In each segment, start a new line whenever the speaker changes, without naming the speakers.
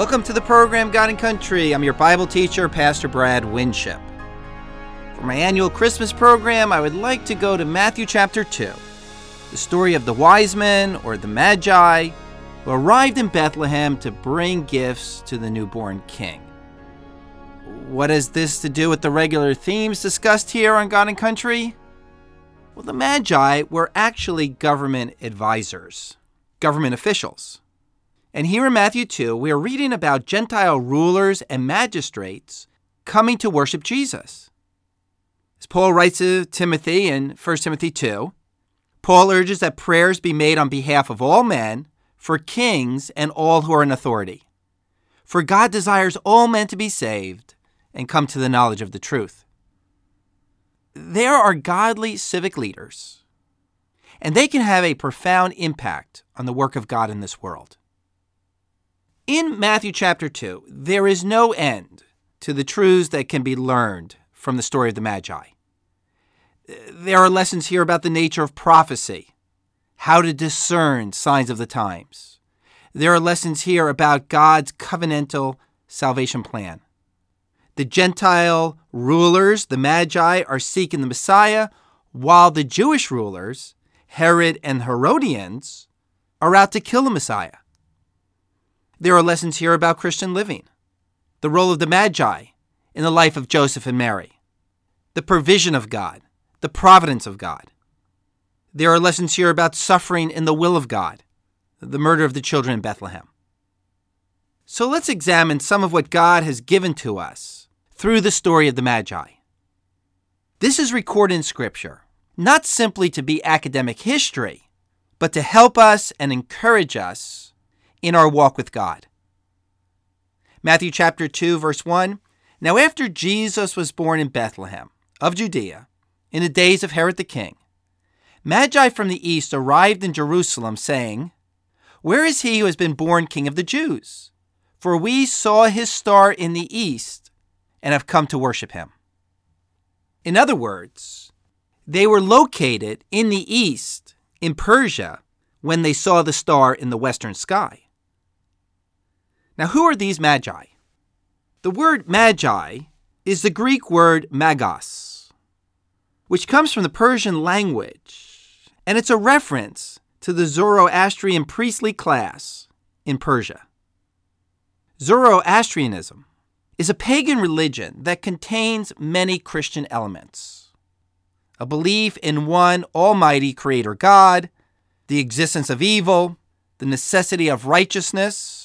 Welcome to the program God and Country. I'm your Bible teacher, Pastor Brad Winship. For my annual Christmas program, I would like to go to Matthew chapter 2, the story of the wise men, or the Magi, who arrived in Bethlehem to bring gifts to the newborn king. What has this to do with the regular themes discussed here on God and Country? Well, the Magi were actually government advisors, government officials. And here in Matthew 2, we are reading about Gentile rulers and magistrates coming to worship Jesus. As Paul writes to Timothy in 1 Timothy 2, Paul urges that prayers be made on behalf of all men, for kings and all who are in authority. For God desires all men to be saved and come to the knowledge of the truth. There are godly civic leaders, and they can have a profound impact on the work of God in this world. In Matthew chapter 2, there is no end to the truths that can be learned from the story of the Magi. There are lessons here about the nature of prophecy, how to discern signs of the times. There are lessons here about God's covenantal salvation plan. The Gentile rulers, the Magi, are seeking the Messiah, while the Jewish rulers, Herod and Herodians, are out to kill the Messiah. There are lessons here about Christian living, the role of the Magi in the life of Joseph and Mary, the provision of God, the providence of God. There are lessons here about suffering in the will of God, the murder of the children in Bethlehem. So let's examine some of what God has given to us through the story of the Magi. This is recorded in Scripture, not simply to be academic history, but to help us and encourage us in our walk with God. Matthew chapter 2, verse 1, Now after Jesus was born in Bethlehem of Judea, in the days of Herod the king, Magi from the east arrived in Jerusalem, saying, Where is he who has been born King of the Jews? For we saw his star in the east and have come to worship him. In other words, they were located in the east, in Persia, when they saw the star in the western sky. Now, who are these Magi? The word Magi is the Greek word magos, which comes from the Persian language, and it's a reference to the Zoroastrian priestly class in Persia. Zoroastrianism is a pagan religion that contains many Christian elements. A belief in one almighty creator God, the existence of evil, the necessity of righteousness.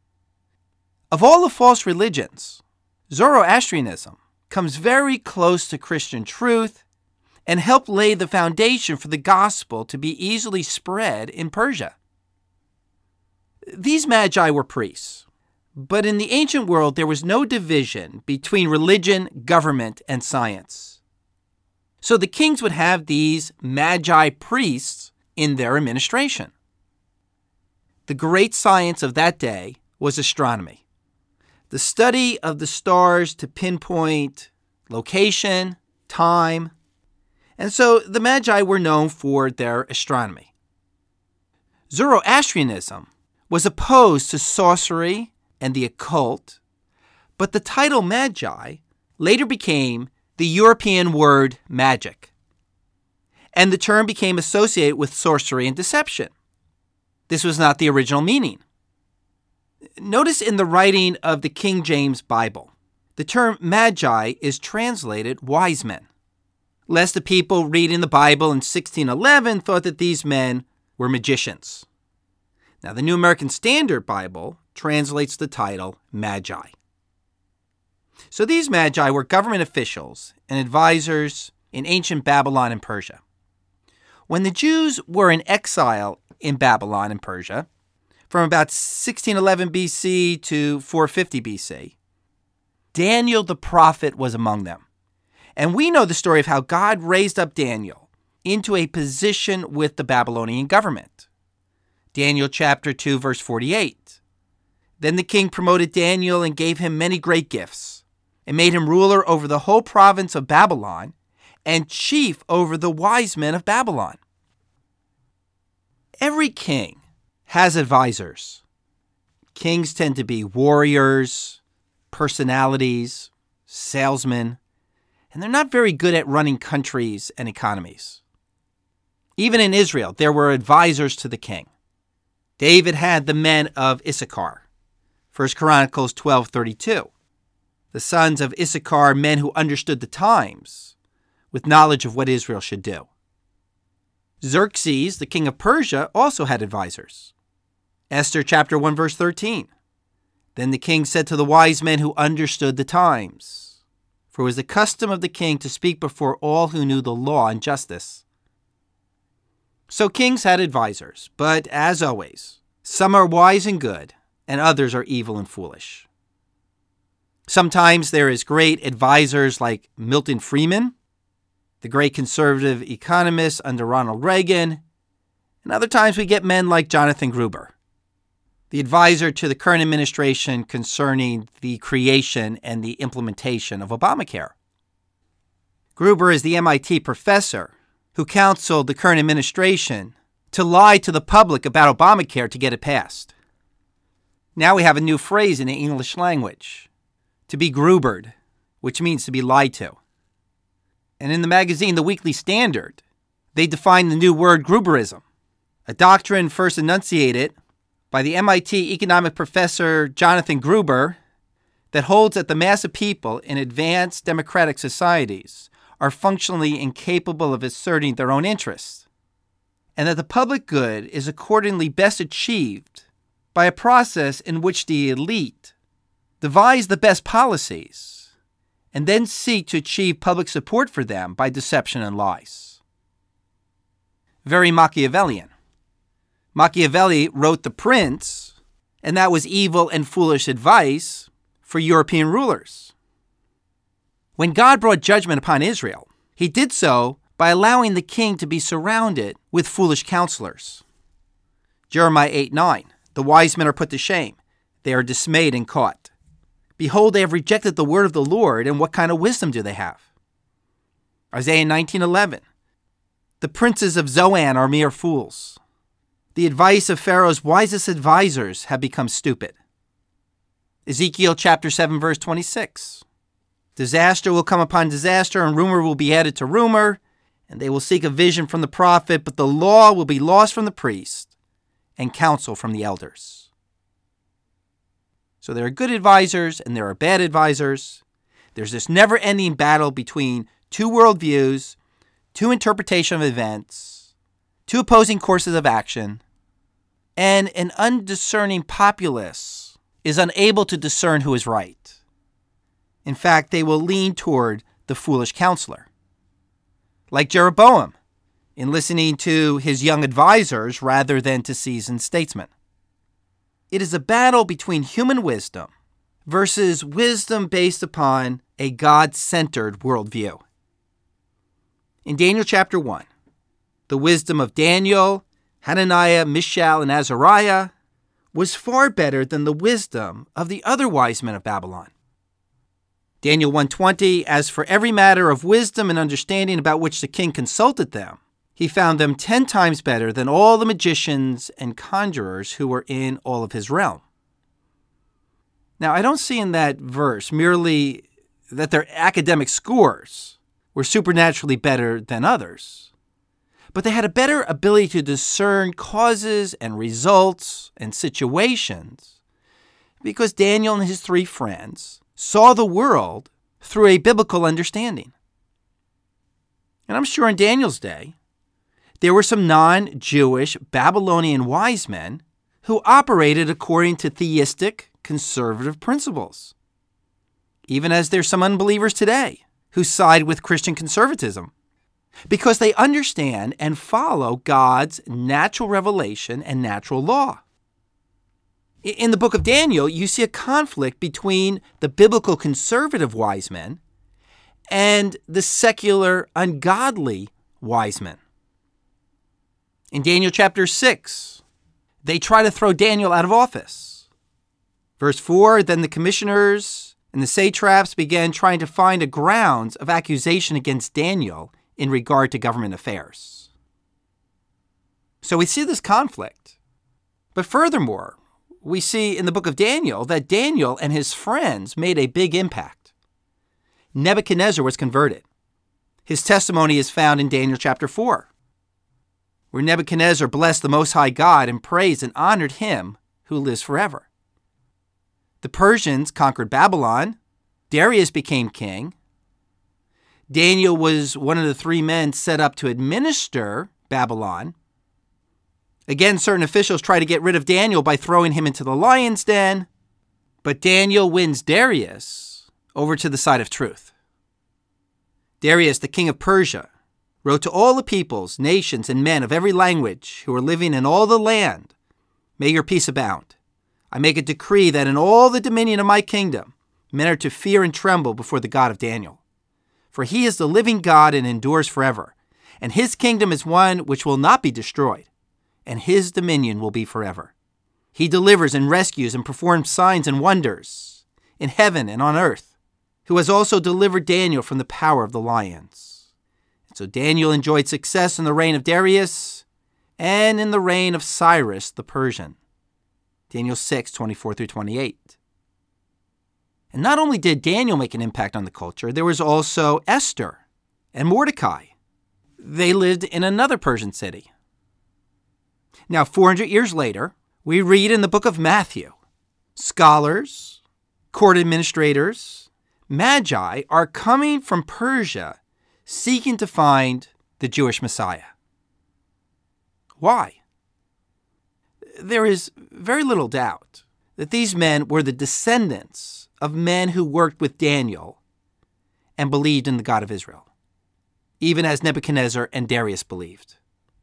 Of all the false religions, Zoroastrianism comes very close to Christian truth and helped lay the foundation for the gospel to be easily spread in Persia. These Magi were priests, but in the ancient world there was no division between religion, government, and science. So the kings would have these Magi priests in their administration. The great science of that day was astronomy, the study of the stars to pinpoint location, time, and so the Magi were known for their astronomy. Zoroastrianism was opposed to sorcery and the occult, but the title Magi later became the European word magic, and the term became associated with sorcery and deception. This was not the original meaning. Notice in the writing of the King James Bible, the term Magi is translated wise men, lest the people reading the Bible in 1611 thought that these men were magicians. Now, the New American Standard Bible translates the title Magi. So these Magi were government officials and advisors in ancient Babylon and Persia. When the Jews were in exile in Babylon and Persia, from about 1611 BC to 450 BC, Daniel the prophet was among them. And we know the story of how God raised up Daniel into a position with the Babylonian government. Daniel chapter 2, verse 48. Then the king promoted Daniel and gave him many great gifts, and made him ruler over the whole province of Babylon and chief over the wise men of Babylon. Every king has advisors. Kings tend to be warriors, personalities, salesmen, and they're not very good at running countries and economies. Even in Israel, there were advisors to the king. David had the men of Issachar, 1 Chronicles 12:32. The sons of Issachar, men who understood the times, with knowledge of what Israel should do. Xerxes, the king of Persia, also had advisors. Esther chapter 1, verse 13. Then the king said to the wise men who understood the times, for it was the custom of the king to speak before all who knew the law and justice. So kings had advisors, but as always, some are wise and good, and others are evil and foolish. Sometimes there is great advisors like Milton Friedman, the great conservative economist under Ronald Reagan, and other times we get men like Jonathan Gruber, the advisor to the current administration concerning the creation and the implementation of Obamacare. Gruber is the MIT professor who counseled the current administration to lie to the public about Obamacare to get it passed. Now we have a new phrase in the English language, to be Grubered, which means to be lied to. And in the magazine The Weekly Standard, they define the new word Gruberism, a doctrine first enunciated by the MIT economic professor Jonathan Gruber that holds that the mass of people in advanced democratic societies are functionally incapable of asserting their own interests, and that the public good is accordingly best achieved by a process in which the elite devise the best policies and then seek to achieve public support for them by deception and lies. Very Machiavellian. Machiavelli wrote The Prince, and that was evil and foolish advice for European rulers. When God brought judgment upon Israel, he did so by allowing the king to be surrounded with foolish counselors. Jeremiah 8:9, the wise men are put to shame. They are dismayed and caught. Behold, they have rejected the word of the Lord, and what kind of wisdom do they have? Isaiah 19:11, the princes of Zoan are mere fools. The advice of Pharaoh's wisest advisors have become stupid. Ezekiel chapter 7, verse 26. Disaster will come upon disaster, and rumor will be added to rumor, and they will seek a vision from the prophet, but the law will be lost from the priest, and counsel from the elders. So there are good advisors, and there are bad advisors. There's this never-ending battle between two worldviews, two interpretations of events, two opposing courses of action, and an undiscerning populace is unable to discern who is right. In fact, they will lean toward the foolish counselor. Like Jeroboam, in listening to his young advisors rather than to seasoned statesmen. It is a battle between human wisdom versus wisdom based upon a God-centered worldview. In Daniel chapter 1, the wisdom of Daniel, Hananiah, Mishael, and Azariah was far better than the wisdom of the other wise men of Babylon. Daniel 1:20, as for every matter of wisdom and understanding about which the king consulted them, he found them 10 times better than all the magicians and conjurers who were in all of his realm. Now, I don't see in that verse merely that their academic scores were supernaturally better than others, but they had a better ability to discern causes and results and situations because Daniel and his 3 friends saw the world through a biblical understanding. And I'm sure in Daniel's day, there were some non-Jewish Babylonian wise men who operated according to theistic, conservative principles, even as there's some unbelievers today who side with Christian conservatism because they understand and follow God's natural revelation and natural law. In the book of Daniel, you see a conflict between the biblical conservative wise men and the secular ungodly wise men. In Daniel chapter 6, they try to throw Daniel out of office. Verse 4, then the commissioners and the satraps began trying to find a grounds of accusation against Daniel in regard to government affairs. So we see this conflict. But furthermore, we see in the book of Daniel that Daniel and his friends made a big impact. Nebuchadnezzar was converted. His testimony is found in Daniel chapter 4, where Nebuchadnezzar blessed the Most High God and praised and honored him who lives forever. The Persians conquered Babylon. Darius became king. Daniel was one of the 3 men set up to administer Babylon. Again, certain officials try to get rid of Daniel by throwing him into the lion's den, but Daniel wins Darius over to the side of truth. Darius, the king of Persia, wrote to all the peoples, nations, and men of every language who are living in all the land, "May your peace abound. I make a decree that in all the dominion of my kingdom, men are to fear and tremble before the God of Daniel. For he is the living God and endures forever, and his kingdom is one which will not be destroyed, and his dominion will be forever. He delivers and rescues and performs signs and wonders in heaven and on earth, who has also delivered Daniel from the power of the lions." And so Daniel enjoyed success in the reign of Darius and in the reign of Cyrus the Persian. Daniel 6:24-28. And not only did Daniel make an impact on the culture, there was also Esther and Mordecai. They lived in another Persian city. Now, 400 years later, we read in the book of Matthew, scholars, court administrators, magi are coming from Persia seeking to find the Jewish Messiah. Why? There is very little doubt that these men were the descendants of men who worked with Daniel and believed in the God of Israel, even as Nebuchadnezzar and Darius believed.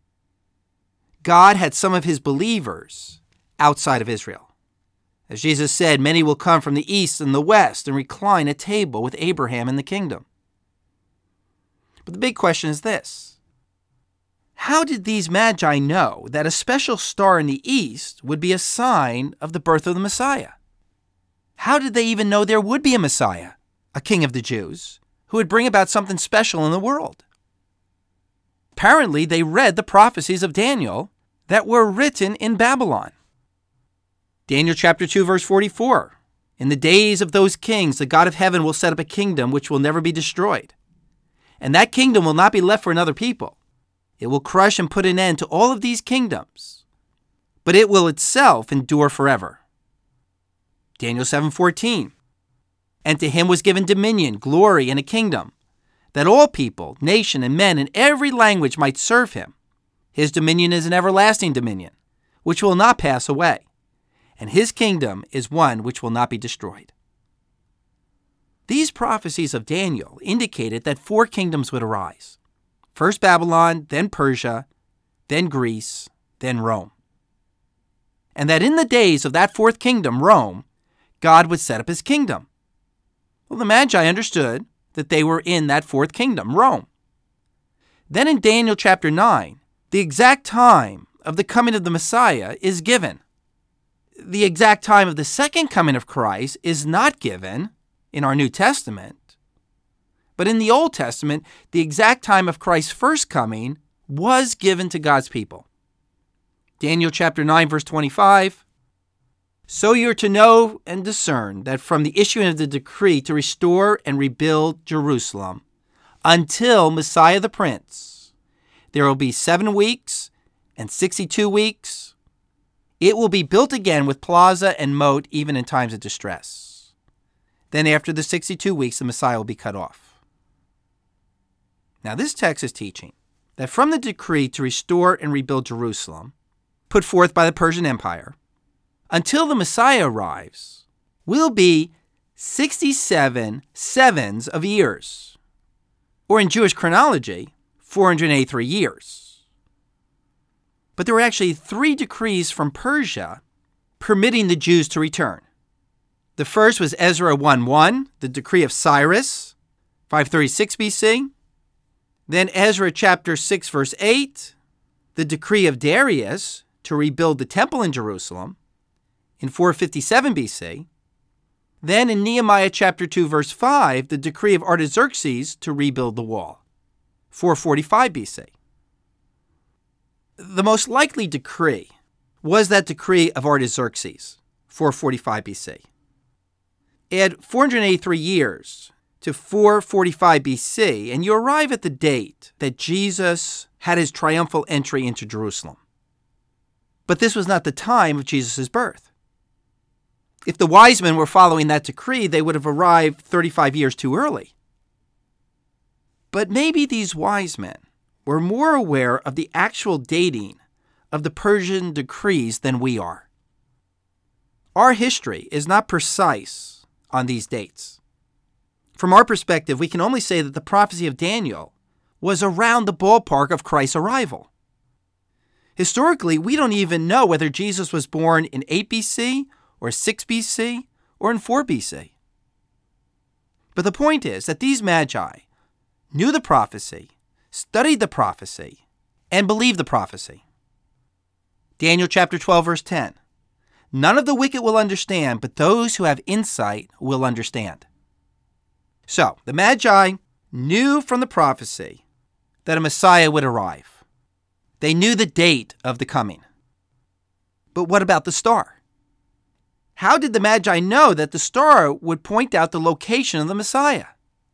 God had some of his believers outside of Israel. As Jesus said, many will come from the east and the west and recline at table with Abraham in the kingdom. But the big question is this: how did these magi know that a special star in the east would be a sign of the birth of the Messiah? How did they even know there would be a Messiah, a king of the Jews, who would bring about something special in the world? Apparently, they read the prophecies of Daniel that were written in Babylon. Daniel chapter 2, verse 44. "In the days of those kings, the God of heaven will set up a kingdom which will never be destroyed. And that kingdom will not be left for another people. It will crush and put an end to all of these kingdoms, but it will itself endure forever." Daniel 7:14. "And to him was given dominion, glory, and a kingdom, that all people, nation, and men in every language might serve him. His dominion is an everlasting dominion, which will not pass away, and his kingdom is one which will not be destroyed." These prophecies of Daniel indicated that 4 kingdoms would arise. First Babylon, then Persia, then Greece, then Rome. And that in the days of that 4th kingdom, Rome, God would set up his kingdom. Well, the Magi understood that they were in that 4th kingdom, Rome. Then in Daniel chapter 9, the exact time of the coming of the Messiah is given. The exact time of the second coming of Christ is not given in our New Testament, but in the Old Testament, the exact time of Christ's first coming was given to God's people. Daniel chapter 9, verse 25, "So you're to know and discern that from the issuing of the decree to restore and rebuild Jerusalem until Messiah the Prince, there will be 7 weeks and 62 weeks. It will be built again with plaza and moat even in times of distress. Then after the 62 weeks, the Messiah will be cut off." Now this text is teaching that from the decree to restore and rebuild Jerusalem, put forth by the Persian Empire, until the Messiah arrives, will be 67 sevens of years, or in Jewish chronology, 483 years. But there were actually 3 decrees from Persia permitting the Jews to return. The first was Ezra 1:1, the decree of Cyrus, 536 BC. Then Ezra chapter 6, verse 8, the decree of Darius to rebuild the temple in Jerusalem in 457 BC. Then in Nehemiah chapter 2, verse 5, the decree of Artaxerxes to rebuild the wall, 445 BC. The most likely decree was that decree of Artaxerxes, 445 BC. Add 483 years to 445 BC, and you arrive at the date that Jesus had his triumphal entry into Jerusalem. But this was not the time of Jesus' birth. If the wise men were following that decree, they would have arrived 35 years too early. But maybe these wise men were more aware of the actual dating of the Persian decrees than we are. Our history is not precise on these dates. From our perspective, we can only say that the prophecy of Daniel was around the ballpark of Christ's arrival. Historically, we don't even know whether Jesus was born in 8 BC or 6 BC or in 4 BC. But the point is that these magi knew the prophecy, studied the prophecy, and believed the prophecy. Daniel chapter 12, verse 10. None of the wicked will understand, but those who have insight will understand. So, the Magi knew from the prophecy that a Messiah would arrive. They knew the date of the coming. But what about the star? How did the Magi know that the star would point out the location of the Messiah?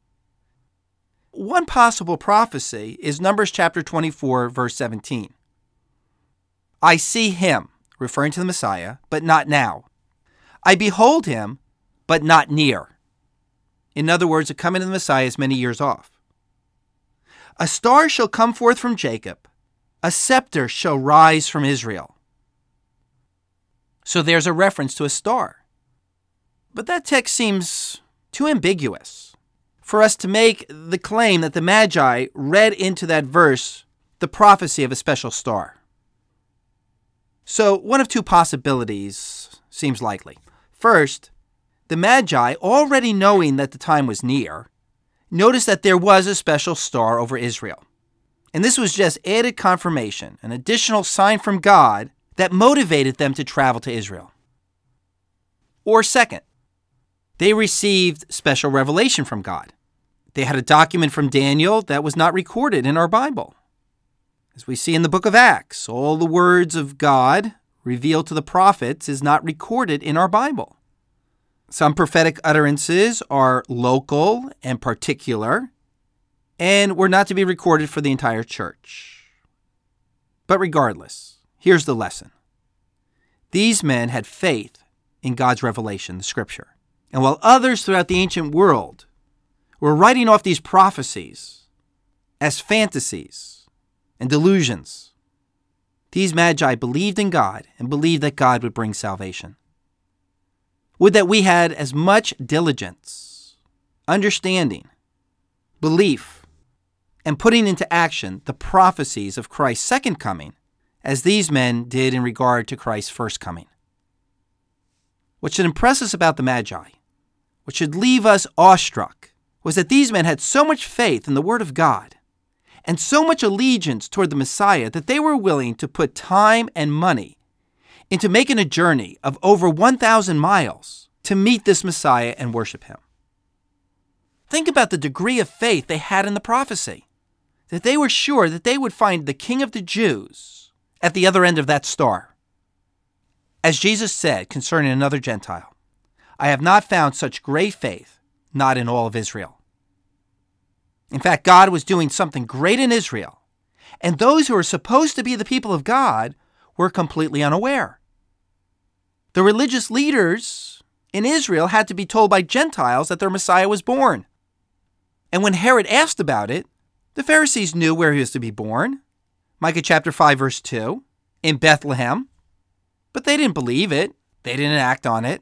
One possible prophecy is Numbers chapter 24, verse 17. I see him, referring to the Messiah, but not now. I behold him, but not near. In other words, the coming of the Messiah is many years off. A star shall come forth from Jacob. A scepter shall rise from Israel. So there's a reference to a star. But that text seems too ambiguous for us to make the claim that the Magi read into that verse the prophecy of a special star. So one of two possibilities seems likely. First, the Magi, already knowing that the time was near, noticed that there was a special star over Israel. And this was just added confirmation, an additional sign from God that motivated them to travel to Israel. Or second, they received special revelation from God. They had a document from Daniel that was not recorded in our Bible. As we see in the book of Acts, all the words of God revealed to the prophets is not recorded in our Bible. Some prophetic utterances are local and particular, and were not to be recorded for the entire church. But regardless, here's the lesson. These men had faith in God's revelation, the Scripture. And while others throughout the ancient world were writing off these prophecies as fantasies and delusions, these Magi believed in God and believed that God would bring salvation. Would that we had as much diligence, understanding, belief, and putting into action the prophecies of Christ's second coming as these men did in regard to Christ's first coming. What should impress us about the Magi, what should leave us awestruck, was that these men had so much faith in the Word of God and so much allegiance toward the Messiah that they were willing to put time and money into making a journey of over 1,000 miles to meet this Messiah and worship him. Think about the degree of faith they had in the prophecy, that they were sure that they would find the King of the Jews at the other end of that star. As Jesus said concerning another Gentile, I have not found such great faith, not in all of Israel. In fact, God was doing something great in Israel, and those who were supposed to be the people of God were completely unaware. The religious leaders in Israel had to be told by Gentiles that their Messiah was born. And when Herod asked about it, the Pharisees knew where he was to be born. Micah chapter 5, verse 2, in Bethlehem. But they didn't believe it. They didn't act on it.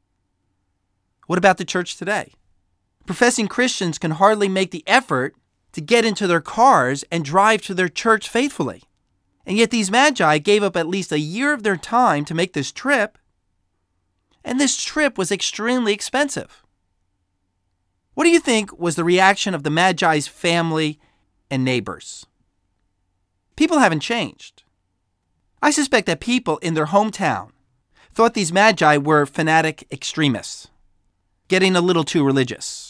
What about the church today? Professing Christians can hardly make the effort to get into their cars and drive to their church faithfully. And yet these Magi gave up at least a year of their time to make this trip. And this trip was extremely expensive. What do you think was the reaction of the Magi's family and neighbors? People haven't changed. I suspect that people in their hometown thought these Magi were fanatic extremists, getting a little too religious.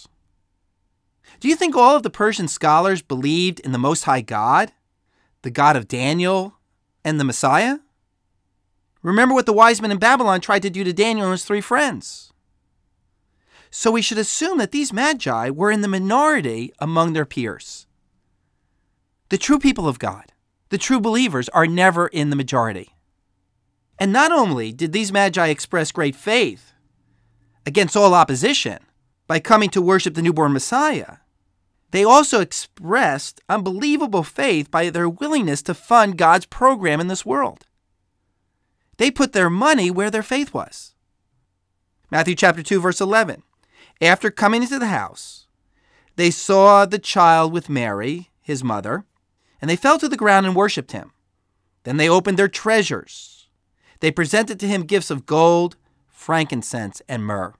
Do you think all of the Persian scholars believed in the Most High God, the God of Daniel, and the Messiah? Remember what the wise men in Babylon tried to do to Daniel and his 3 friends. So we should assume that these magi were in the minority among their peers. The true people of God, the true believers, are never in the majority. And not only did these magi express great faith against all opposition by coming to worship the newborn Messiah, they also expressed unbelievable faith by their willingness to fund God's program in this world. They put their money where their faith was. Matthew chapter 2, verse 11. After coming into the house, they saw the child with Mary, his mother, and they fell to the ground and worshipped him. Then they opened their treasures. They presented to him gifts of gold, frankincense, and myrrh.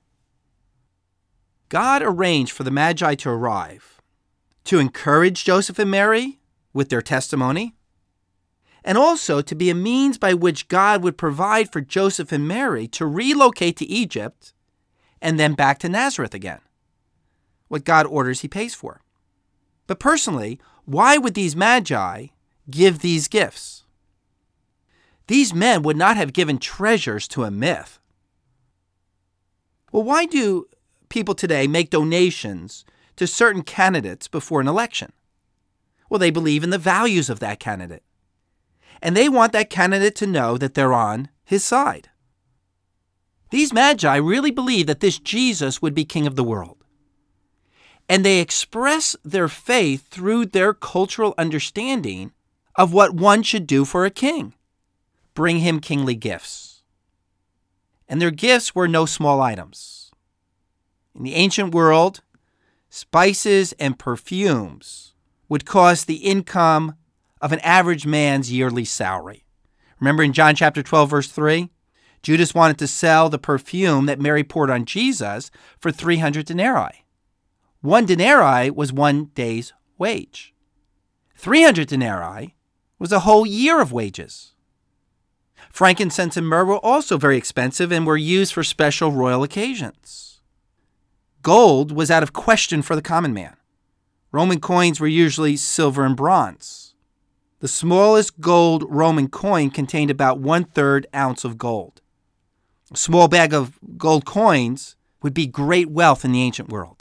God arranged for the Magi to arrive to encourage Joseph and Mary with their testimony, and also to be a means by which God would provide for Joseph and Mary to relocate to Egypt and then back to Nazareth again. What God orders, he pays for. But personally, why would these Magi give these gifts? These men would not have given treasures to a myth. Well, why do people today make donations to certain candidates before an election? Well, they believe in the values of that candidate. And they want that candidate to know that they're on his side. These Magi really believe that this Jesus would be king of the world. And they express their faith through their cultural understanding of what one should do for a king. Bring him kingly gifts. And their gifts were no small items. In the ancient world, spices and perfumes would cost the income of an average man's yearly salary. Remember in John chapter 12, verse 3? Judas wanted to sell the perfume that Mary poured on Jesus for 300 denarii. 1 denarii was 1 day's wage. 300 denarii was a whole year of wages. Frankincense and myrrh were also very expensive and were used for special royal occasions. Gold was out of question for the common man. Roman coins were usually silver and bronze. The smallest gold Roman coin contained about 1/3 ounce of gold. A small bag of gold coins would be great wealth in the ancient world.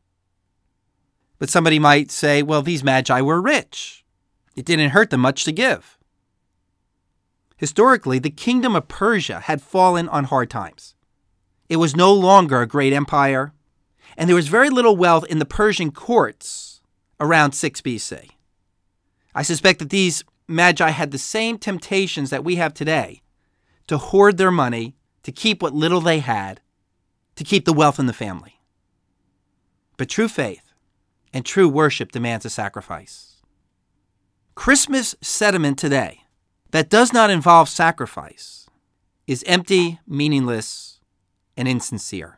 But somebody might say, well, these Magi were rich. It didn't hurt them much to give. Historically, the kingdom of Persia had fallen on hard times. It was no longer a great empire, and there was very little wealth in the Persian courts around 6 BC. I suspect that these Magi had the same temptations that we have today to hoard their money, to keep what little they had, to keep the wealth in the family. But true faith and true worship demands a sacrifice. Christmas sentiment today that does not involve sacrifice is empty, meaningless, and insincere.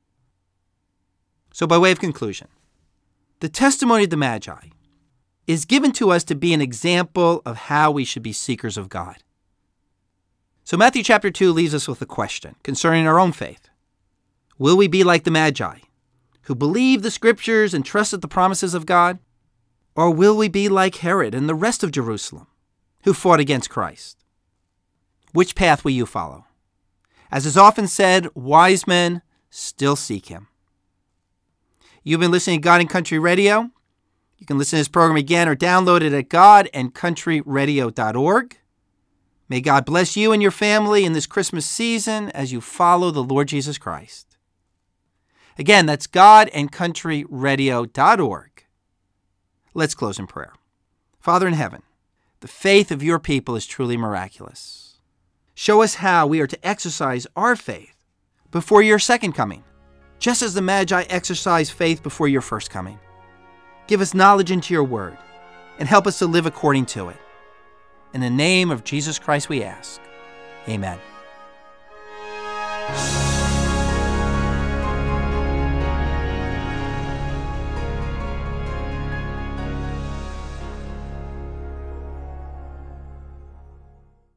So by way of conclusion, the testimony of the Magi is given to us to be an example of how we should be seekers of God. So Matthew chapter 2 leaves us with a question concerning our own faith. Will we be like the Magi, who believed the scriptures and trusted the promises of God? Or will we be like Herod and the rest of Jerusalem, who fought against Christ? Which path will you follow? As is often said, wise men still seek him. You've been listening to God and Country Radio. You can listen to this program again or download it at godandcountryradio.org. May God bless you and your family in this Christmas season as you follow the Lord Jesus Christ. Again, that's godandcountryradio.org. Let's close in prayer. Father in heaven, the faith of your people is truly miraculous. Show us how we are to exercise our faith before your second coming, just as the Magi exercised faith before your first coming. Give us knowledge into your word and help us to live according to it. In the name of Jesus Christ we ask. Amen.